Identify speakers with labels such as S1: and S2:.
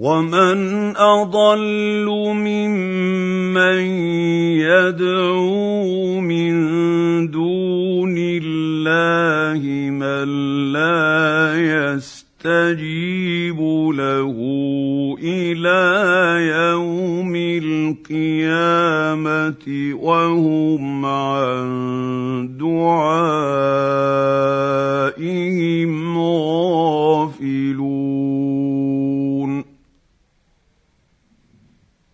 S1: ومن أضل ممن يدعو من دون الله من لا يستجيب له إلى يوم القيامة وهم عن دعائهم